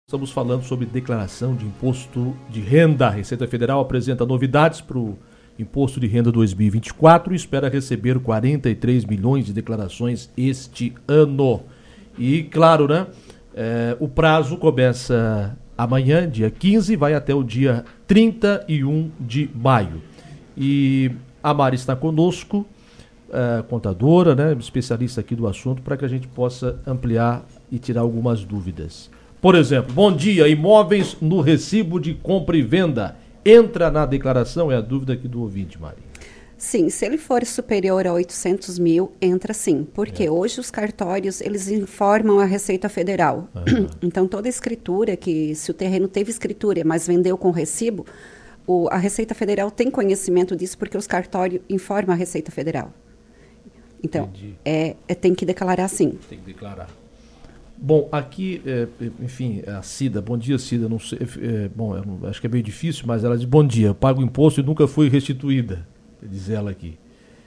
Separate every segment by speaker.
Speaker 1: Estamos falando sobre declaração de imposto de renda. A Receita Federal apresenta novidades para o Imposto de Renda 2024 e espera receber 43 milhões de declarações este ano. E, claro, né, o prazo começa amanhã, dia 15, vai até o dia 31 de maio. E a Mari está conosco, contadora, né, especialista aqui do assunto, para que a gente possa ampliar e tirar algumas dúvidas. Por exemplo, bom dia, imóveis no recibo de compra e venda. Entra na declaração? É a dúvida aqui do ouvinte, Mari.
Speaker 2: Sim, se ele for superior a 800 mil, entra sim. Porque hoje os cartórios, eles informam a Receita Federal. Então, toda escritura, que se o terreno teve escritura, mas vendeu com recibo, a Receita Federal tem conhecimento disso porque os cartórios informam a Receita Federal. Então, tem que declarar sim.
Speaker 1: Tem que declarar. Bom, aqui, enfim, a Cida, bom dia Cida, não sei, acho que é meio difícil, mas ela diz, bom dia, eu pago imposto e nunca fui restituída, diz ela aqui.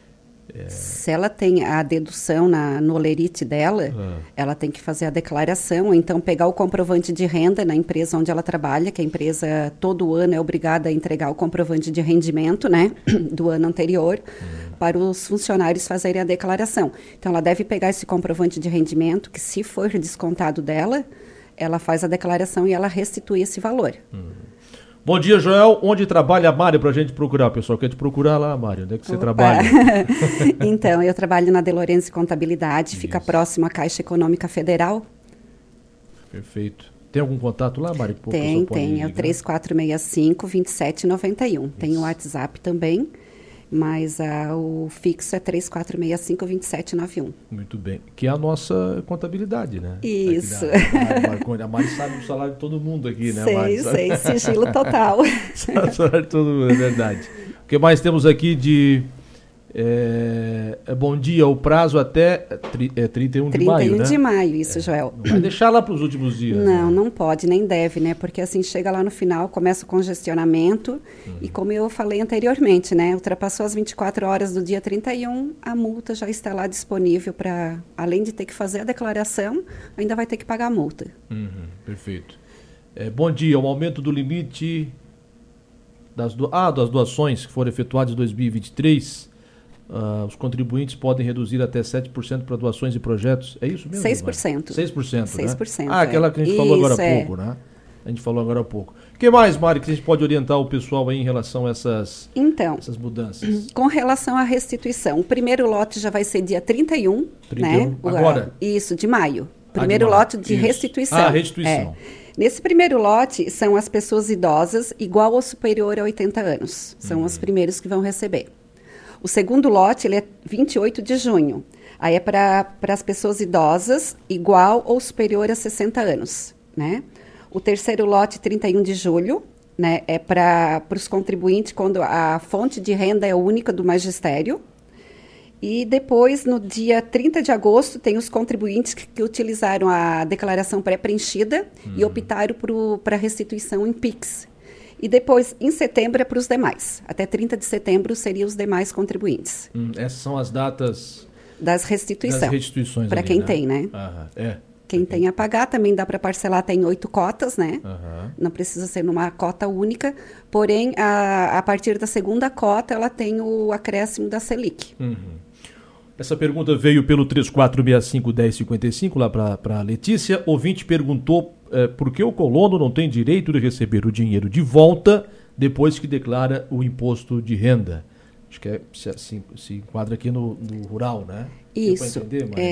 Speaker 2: Se ela tem a dedução no olerite dela, ela tem que fazer a declaração, ou então pegar o comprovante de renda na empresa onde ela trabalha, que a empresa todo ano é obrigada a entregar o comprovante de rendimento, né, do ano anterior, para os funcionários fazerem a declaração. Então, ela deve pegar esse comprovante de rendimento, que se for descontado dela, ela faz a declaração e ela restitui esse valor.
Speaker 1: Bom dia, Joel. Onde trabalha a Mari para a gente procurar? O pessoal quer te procurar lá, Mari. Onde é que você trabalha?
Speaker 2: Então, eu trabalho na De Lourenço Contabilidade, fica próximo à Caixa Econômica Federal. Perfeito.
Speaker 1: Tem algum contato lá, Mari?
Speaker 2: Tem. É o 3465-2791. Tem o WhatsApp também, mas o fixo é 3465-2791.
Speaker 1: Muito bem. Que é a nossa contabilidade, né?
Speaker 2: Isso.
Speaker 1: A Mari sabe o salário de todo mundo aqui, né,
Speaker 2: Mari? Sei, sigilo total.
Speaker 1: Sabe o salário de todo mundo, é verdade. O que mais temos aqui de... bom dia, o prazo até 31 de maio, né?
Speaker 2: 31 de maio, isso, Joel.
Speaker 1: Não vai deixar lá para os últimos dias.
Speaker 2: Não,
Speaker 1: né?
Speaker 2: Não pode, nem deve, né? Porque assim, chega lá no final, começa o congestionamento e como eu falei anteriormente, né? Ultrapassou as 24 horas do dia 31, a multa já está lá disponível para, além de ter que fazer a declaração, ainda vai ter que pagar a multa.
Speaker 1: Perfeito. Bom dia, o aumento do limite das doações que foram efetuadas em 2023... os contribuintes podem reduzir até 7% para doações e projetos. É isso mesmo?
Speaker 2: 6%.
Speaker 1: 6%,
Speaker 2: 6%,
Speaker 1: né? Aquela que a gente falou agora há pouco, né? A gente falou agora há pouco. O que mais, Mari, que a gente pode orientar o pessoal aí em relação a essas mudanças?
Speaker 2: Com relação à restituição, o primeiro lote já vai ser dia 31, né?
Speaker 1: Agora?
Speaker 2: Isso, de maio. Primeiro lote de restituição.
Speaker 1: Restituição.
Speaker 2: Nesse primeiro lote, são as pessoas idosas igual ou superior a 80 anos. São os primeiros que vão receber. O segundo lote, ele é 28 de junho. Aí é para as pessoas idosas, igual ou superior a 60 anos, né? O terceiro lote, 31 de julho, né? É para os contribuintes quando a fonte de renda é única do magistério. E depois, no dia 30 de agosto, tem os contribuintes que utilizaram a declaração pré-preenchida e optaram para restituição em PIX. E depois, em setembro, é para os demais. Até 30 de setembro seriam os demais contribuintes.
Speaker 1: Essas são as datas...
Speaker 2: Das restituições. Para quem tem, né? Quem tem a pagar também dá para parcelar, tem 8 cotas, né? Não precisa ser numa cota única. Porém, a partir da segunda cota, ela tem o acréscimo da Selic.
Speaker 1: Essa pergunta veio pelo 3465-1055, lá para a Letícia. Ouvinte perguntou por que o colono não tem direito de receber o dinheiro de volta depois que declara o imposto de renda. Acho que se enquadra aqui no rural, né?
Speaker 2: Isso.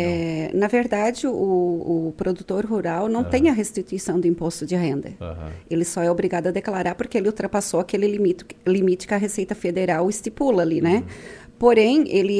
Speaker 2: Na verdade, o produtor rural não tem a restituição do imposto de renda. Ele só é obrigado a declarar porque ele ultrapassou aquele limite que a Receita Federal estipula ali, né? Porém, ele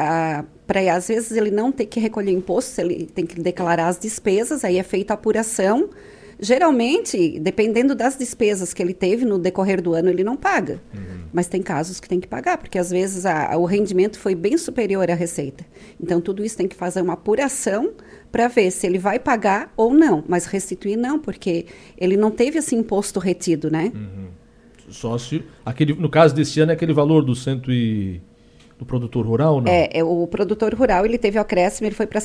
Speaker 2: às vezes ele não tem que recolher imposto, ele tem que declarar as despesas, aí é feita a apuração. Geralmente, dependendo das despesas que ele teve no decorrer do ano, ele não paga. Mas tem casos que tem que pagar, porque às vezes o rendimento foi bem superior à receita. Então, tudo isso tem que fazer uma apuração para ver se ele vai pagar ou não. Mas restituir não, porque ele não teve esse imposto retido, né?
Speaker 1: Só se... no caso desse ano é aquele valor do do produtor rural, não?
Speaker 2: O produtor rural, ele teve o acréscimo, ele foi para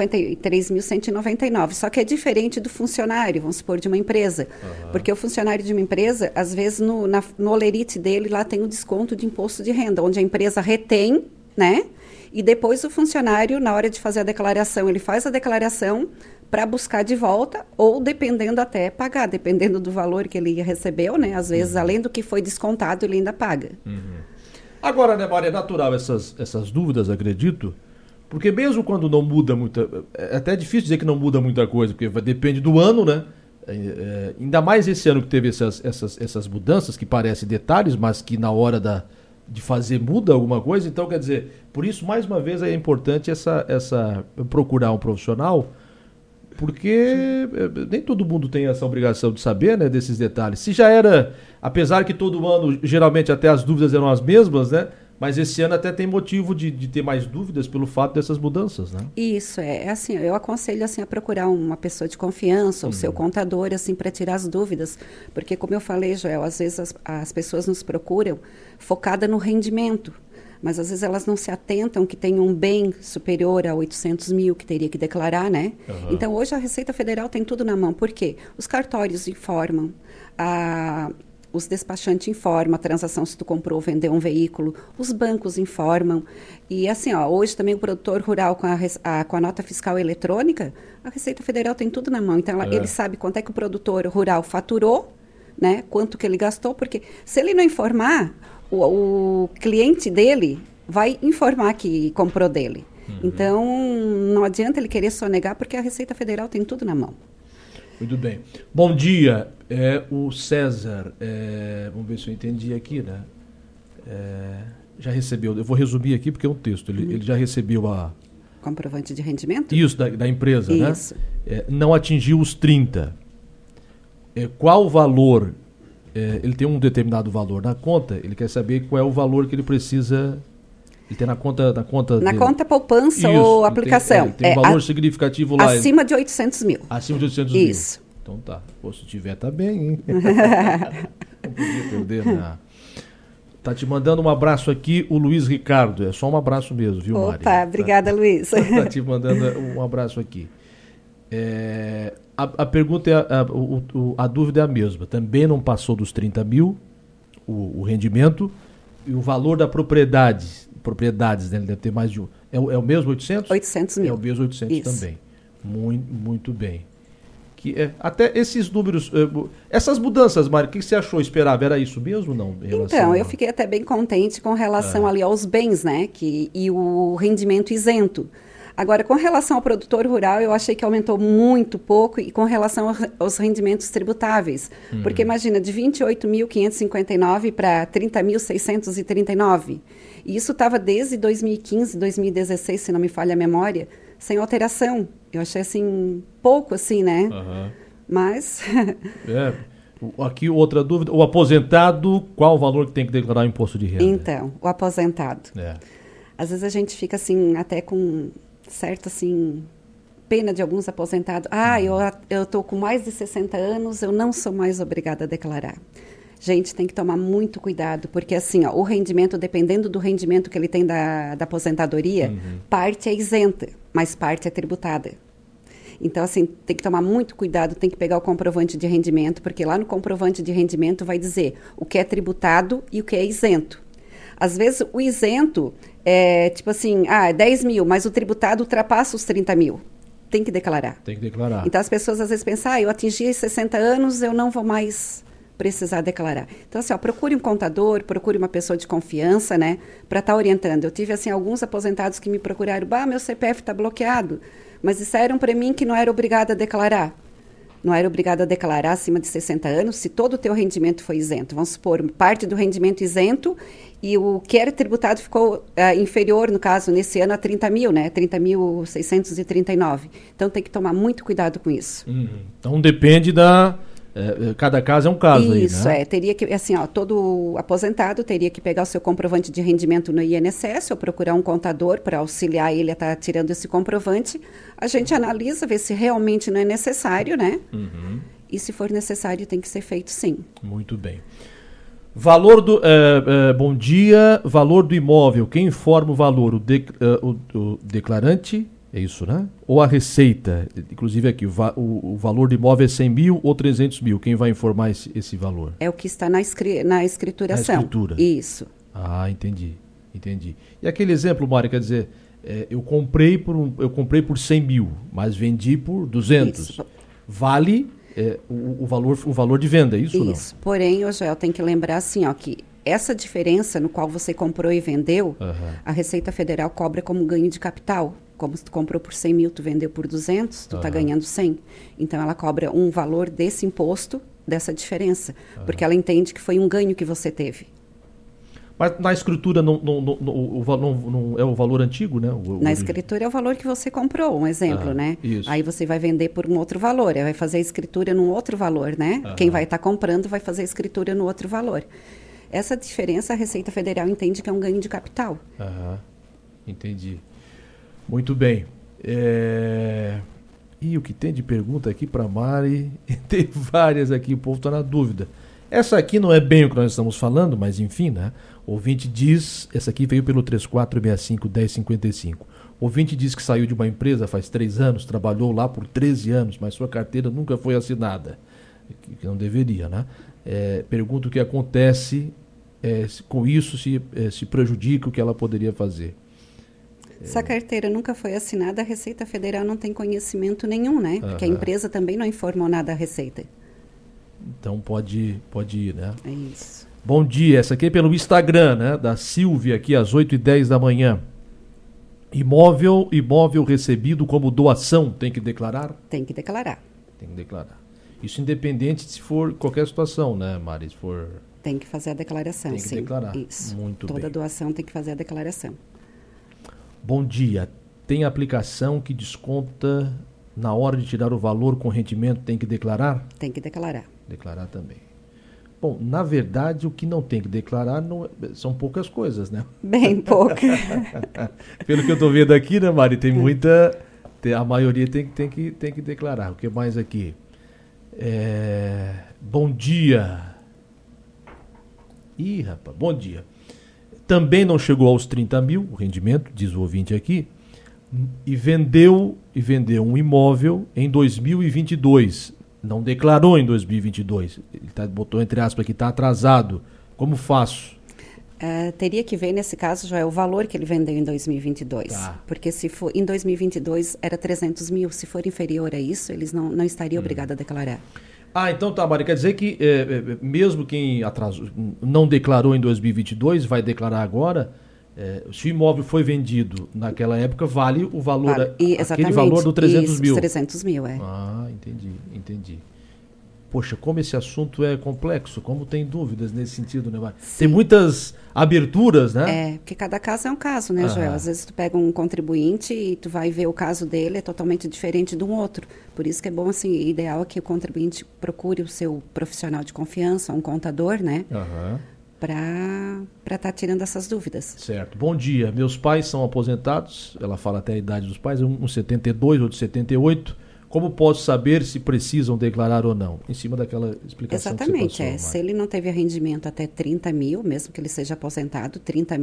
Speaker 2: 153.199, só que é diferente do funcionário, vamos supor, de uma empresa. Porque o funcionário de uma empresa, às vezes, no olerite dele, lá tem o desconto de imposto de renda, onde a empresa retém, né? E depois o funcionário, na hora de fazer a declaração, ele faz a declaração para buscar de volta, ou dependendo até pagar, dependendo do valor que ele recebeu, né? Às vezes, além do que foi descontado, ele ainda paga.
Speaker 1: Agora, né, Maria, é natural essas dúvidas, acredito, porque mesmo quando não muda muita... É até difícil dizer que não muda muita coisa, porque depende do ano, né? Ainda mais esse ano que teve essas mudanças, que parecem detalhes, mas que na hora de fazer muda alguma coisa. Então, quer dizer, por isso, mais uma vez, é importante procurar um profissional, porque nem todo mundo tem essa obrigação de saber, né, desses detalhes. Se já era, apesar que todo ano, geralmente até as dúvidas eram as mesmas, né? Mas esse ano até tem motivo de ter mais dúvidas pelo fato dessas mudanças, né?
Speaker 2: Isso, é assim, eu aconselho assim, a procurar uma pessoa de confiança, o seu contador, assim, para tirar as dúvidas. Porque, como eu falei, Joel, às vezes as pessoas nos procuram focada no rendimento. Mas às vezes elas não se atentam que tem um bem superior a 800 mil que teria que declarar, né? Então, hoje a Receita Federal tem tudo na mão. Por quê? Os cartórios informam, os despachantes informam a transação se tu comprou ou vendeu um veículo, os bancos informam. E assim, hoje também o produtor rural com a nota fiscal eletrônica, a Receita Federal tem tudo na mão. Então, ele sabe quanto é que o produtor rural faturou, né? Quanto que ele gastou, porque se ele não informar, o cliente dele vai informar que comprou dele. Então, não adianta ele querer sonegar, porque a Receita Federal tem tudo na mão.
Speaker 1: Muito bem. Bom dia, o César, vamos ver se eu entendi aqui, né? Já recebeu, eu vou resumir aqui porque é um texto, ele já recebeu
Speaker 2: comprovante de rendimento?
Speaker 1: Isso, da empresa,
Speaker 2: isso,
Speaker 1: né? Não atingiu os 30. Qual o valor? Ele tem um determinado valor na conta, ele quer saber qual é o valor que ele precisa. Ele tem na conta
Speaker 2: Na
Speaker 1: dele.
Speaker 2: conta poupança ou aplicação.
Speaker 1: Tem um valor significativo lá.
Speaker 2: Acima de 800 mil.
Speaker 1: Acima de 800 mil.
Speaker 2: Isso.
Speaker 1: Então tá. Pô, se tiver, tá bem, hein? Não podia perder, né? Tá te mandando um abraço aqui o Luiz Ricardo. É só um abraço mesmo, viu, Mari?
Speaker 2: Opa, obrigada, Luiz.
Speaker 1: Tá te mandando um abraço aqui. A pergunta a dúvida é a mesma. Também não passou dos 30 mil o rendimento e o valor da propriedades, né? Ele deve ter mais de um. É o mesmo 800?
Speaker 2: 800 mil.
Speaker 1: É o mesmo 800
Speaker 2: Isso.
Speaker 1: também. Muito bem. Até esses números, essas mudanças, Mário, o que você achou? Esperava? Era isso mesmo ou não?
Speaker 2: Então, eu fiquei até bem contente com relação ali aos bens, né? E o rendimento isento. Agora, com relação ao produtor rural, eu achei que aumentou muito pouco e com relação aos rendimentos tributáveis. Porque imagina, de 28.559 para 30.639. E isso estava desde 2015, 2016, se não me falha a memória, sem alteração. Eu achei, assim, pouco, assim, né? Mas...
Speaker 1: Aqui outra dúvida. O aposentado, qual o valor que tem que declarar o imposto de renda?
Speaker 2: Então, o aposentado. Às vezes a gente fica, assim, até com... certo, assim, pena de alguns aposentados. Eu estou com mais de 60 anos, eu não sou mais obrigada a declarar. Gente, tem que tomar muito cuidado, porque assim, o rendimento, dependendo do rendimento que ele tem da aposentadoria, parte é isenta, mas parte é tributada. Então, assim, tem que tomar muito cuidado, tem que pegar o comprovante de rendimento, porque lá no comprovante de rendimento vai dizer o que é tributado e o que é isento. Às vezes, o isento é tipo assim, 10 mil, mas o tributado ultrapassa os 30 mil. Tem que declarar.
Speaker 1: Tem que declarar.
Speaker 2: Então, as pessoas às vezes pensam, eu atingi 60 anos, eu não vou mais precisar declarar. Então, assim, procure um contador, procure uma pessoa de confiança, né, para estar orientando. Eu tive, assim, alguns aposentados que me procuraram, meu CPF está bloqueado, mas disseram para mim que não era obrigada a declarar. Não era obrigado a declarar acima de 60 anos se todo o teu rendimento foi isento. Vamos supor, parte do rendimento isento e o que era tributado ficou inferior, no caso, nesse ano, a 30 mil, né? 30.639. Então, tem que tomar muito cuidado com isso.
Speaker 1: Então, depende cada caso é um caso aí, né?
Speaker 2: Isso, teria que, assim, todo aposentado teria que pegar o seu comprovante de rendimento no INSS ou procurar um contador para auxiliar ele a estar tirando esse comprovante. A gente analisa, vê se realmente não é necessário, né? E se for necessário, tem que ser feito sim.
Speaker 1: Muito bem. Valor do... bom dia. Valor do imóvel. Quem informa o valor? O declarante? É isso, né? Ou a Receita? Inclusive aqui, o valor do imóvel é 100 mil ou 300 mil. Quem vai informar esse valor?
Speaker 2: É o que está na escrituração.
Speaker 1: Na escritura.
Speaker 2: Isso.
Speaker 1: Ah, entendi. E aquele exemplo, Mari, quer dizer, eu comprei por 100 mil, mas vendi por 200. Isso. Vale o valor de venda, é isso ou não? Isso.
Speaker 2: Porém, Joel, tem que lembrar assim, ó, que essa diferença no qual você comprou e vendeu, a Receita Federal cobra como ganho de capital. Como se tu comprou por 100 mil, tu vendeu por 200, tu está ganhando 100. Então, ela cobra um valor desse imposto, dessa diferença, porque ela entende que foi um ganho que você teve.
Speaker 1: Mas na escritura não é o valor antigo, né?
Speaker 2: Na escritura é o valor que você comprou, um exemplo, né?
Speaker 1: Isso.
Speaker 2: Aí você vai vender por um outro valor, aí vai fazer a escritura num outro valor, né? Quem vai estar comprando vai fazer a escritura no outro valor. Essa diferença a Receita Federal entende que é um ganho de capital.
Speaker 1: Entendi. Muito bem. E o que tem de pergunta aqui para Mari? Tem várias aqui, o povo está na dúvida. Essa aqui não é bem o que nós estamos falando, mas enfim, né? O ouvinte diz, essa aqui veio pelo 3465-1055. O ouvinte diz que saiu de uma empresa faz 3 anos, trabalhou lá por 13 anos, mas sua carteira nunca foi assinada. Que não deveria, né? Pergunta o que acontece com isso, se prejudica o que ela poderia fazer.
Speaker 2: Se a carteira nunca foi assinada, a Receita Federal não tem conhecimento nenhum, né? Porque a empresa também não informou nada à Receita.
Speaker 1: Então pode ir, né?
Speaker 2: É isso.
Speaker 1: Bom dia, essa aqui é pelo Instagram, né? Da Silvia, aqui às 8h10 da manhã. Imóvel recebido como doação, tem que declarar?
Speaker 2: Tem que declarar.
Speaker 1: Isso independente se for qualquer situação, né, Mari? Se for...
Speaker 2: Tem que fazer a declaração,
Speaker 1: tem que
Speaker 2: sim.
Speaker 1: declarar.
Speaker 2: Isso.
Speaker 1: Muito
Speaker 2: Toda
Speaker 1: bem.
Speaker 2: doação tem que fazer a declaração.
Speaker 1: Bom dia. Tem aplicação que desconta na hora de tirar o valor com rendimento, tem que declarar?
Speaker 2: Tem que declarar.
Speaker 1: Declarar também. Bom, na verdade, o que não tem que declarar são poucas coisas, né?
Speaker 2: Bem pouca.
Speaker 1: Pelo que eu estou vendo aqui, né, Mari? Tem muita... A maioria tem que declarar. O que mais aqui? Bom dia. Ih, rapaz, bom dia. Também não chegou aos 30 mil, o rendimento, diz o ouvinte aqui, e vendeu um imóvel em 2022. Não declarou em 2022. Ele botou entre aspas que está atrasado. Como faço?
Speaker 2: Teria que ver, nesse caso, já é o valor que ele vendeu em 2022.
Speaker 1: Tá.
Speaker 2: Porque se for em 2022 era 300 mil. Se for inferior a isso, eles não estariam obrigados a declarar.
Speaker 1: Então tá, Mari, quer dizer que mesmo quem não declarou em 2022, vai declarar agora, se o imóvel foi vendido naquela época, vale o valor, aquele valor do 300 mil.
Speaker 2: 300 mil,
Speaker 1: Entendi. Poxa, como esse assunto é complexo, como tem dúvidas nesse sentido, né, Mari?
Speaker 2: Sim.
Speaker 1: Tem muitas aberturas, né?
Speaker 2: Porque cada caso é um caso, né, Joel? Às vezes tu pega um contribuinte e tu vai ver o caso dele, é totalmente diferente de um outro. Por isso que é bom, assim, ideal é que o contribuinte procure o seu profissional de confiança, um contador, né? Para estar tirando essas dúvidas.
Speaker 1: Certo. Bom dia. Meus pais são aposentados, ela fala até a idade dos pais, um 72, outro 78. Como posso saber se precisam declarar ou não? Em cima daquela explicação que você passou.
Speaker 2: Exatamente. Se ele não teve rendimento até 30 mil, mesmo que ele seja aposentado,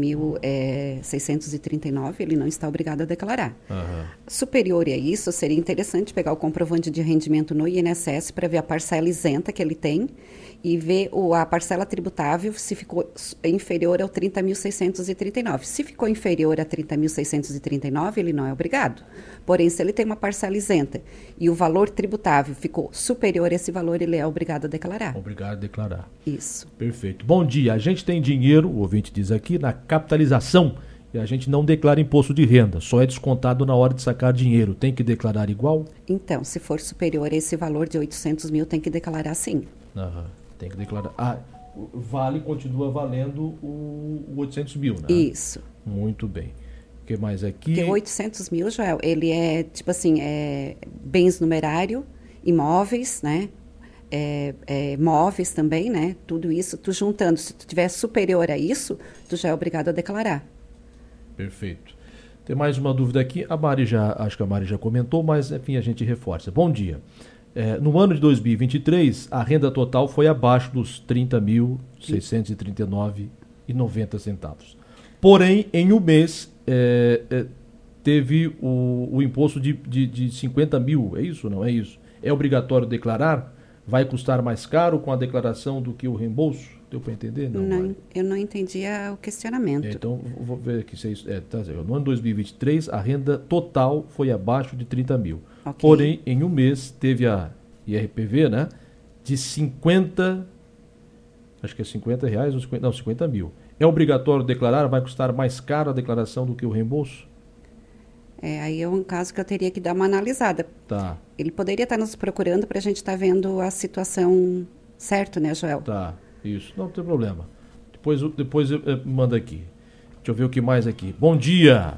Speaker 2: 30.639, ele não está obrigado a declarar. Superior a isso, seria interessante pegar o comprovante de rendimento no INSS para ver a parcela isenta que ele tem e ver a parcela tributável se ficou inferior ao 30.639. Se ficou inferior a 30.639, ele não é obrigado. Porém, se ele tem uma parcela isenta e o valor tributável ficou superior a esse valor, ele é obrigado a declarar.
Speaker 1: Obrigado a declarar.
Speaker 2: Isso.
Speaker 1: Perfeito. Bom dia. A gente tem dinheiro, o ouvinte diz aqui, na capitalização e a gente não declara imposto de renda, só é descontado na hora de sacar dinheiro. Tem que declarar igual?
Speaker 2: Então, se for superior a esse valor de 800 mil, tem que declarar sim.
Speaker 1: Tem que declarar. Continua valendo o 800 mil, né?
Speaker 2: Isso.
Speaker 1: Muito bem. O que mais aqui?
Speaker 2: Porque 800 mil, Joel, ele é, tipo assim, bens numerário, imóveis, né? Móveis também, né? Tudo isso, tu juntando, se tu tiver superior a isso, tu já é obrigado a declarar.
Speaker 1: Perfeito. Tem mais uma dúvida aqui. Acho que a Mari já comentou, mas enfim, a gente reforça. Bom dia. No ano de 2023, a renda total foi abaixo dos R$ 30.639,90. Porém, em um mês, teve o imposto de 50 mil, é isso ou não? É isso. É obrigatório declarar? Vai custar mais caro com a declaração do que o reembolso? Deu para entender?
Speaker 2: Não, eu não entendi o questionamento.
Speaker 1: Então, vou ver aqui se é isso. No ano de 2023, a renda total foi abaixo de 30 mil. Okay. Porém, em um mês, teve a IRPV, né, de 50, acho que é 50 reais, ou 50, não, 50 mil. É obrigatório declarar? Vai custar mais caro a declaração do que o reembolso?
Speaker 2: Aí é um caso que eu teria que dar uma analisada.
Speaker 1: Tá.
Speaker 2: Ele poderia estar nos procurando para a gente estar vendo a situação certo, né, Joel?
Speaker 1: Tá, isso. Não tem problema. Depois eu mando aqui. Deixa eu ver o que mais aqui. Bom dia!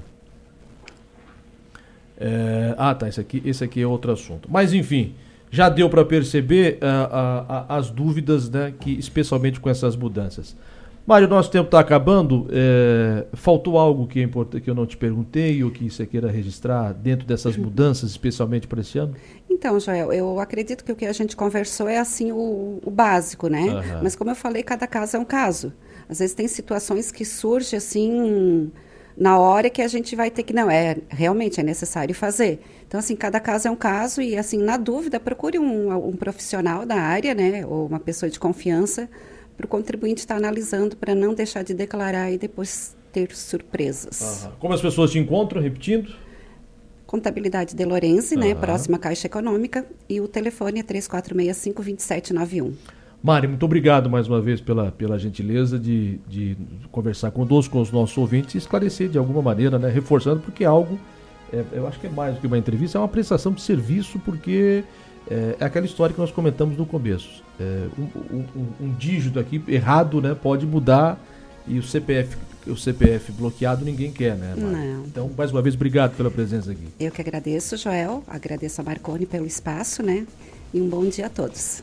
Speaker 1: Tá, esse aqui é outro assunto. Mas, enfim, já deu para perceber as dúvidas, né, que, especialmente com essas mudanças. Mário, nosso tempo está acabando. Faltou algo que é importante, que eu não te perguntei ou que você queira registrar dentro dessas mudanças, especialmente para esse ano?
Speaker 2: Então, Joel, eu acredito que o que a gente conversou é assim o básico, né?
Speaker 1: Uhum.
Speaker 2: Mas como eu falei, cada caso é um caso. Às vezes tem situações que surgem assim na hora que a gente vai ter que, realmente é necessário fazer. Então, assim, cada caso é um caso e, assim, na dúvida, procure um profissional da área, né? Ou uma pessoa de confiança para o contribuinte estar analisando para não deixar de declarar e depois ter surpresas.
Speaker 1: Uhum. Como as pessoas te encontram, repetindo?
Speaker 2: Contabilidade de Lorenzi, né? Próxima Caixa Econômica, e o telefone é 3465-2791.
Speaker 1: Mari, muito obrigado mais uma vez pela gentileza de conversar conosco, com os nossos ouvintes e esclarecer de alguma maneira, né? Reforçando, porque é algo, eu acho que é mais do que uma entrevista, é uma prestação de serviço, porque é aquela história que nós comentamos no começo. Um dígito aqui errado, né, pode mudar, e o CPF bloqueado ninguém quer, né, Mari?
Speaker 2: Não.
Speaker 1: Então, mais uma vez, obrigado pela presença aqui.
Speaker 2: Eu que agradeço, Joel, agradeço a Marconi pelo espaço, né, e um bom dia a todos.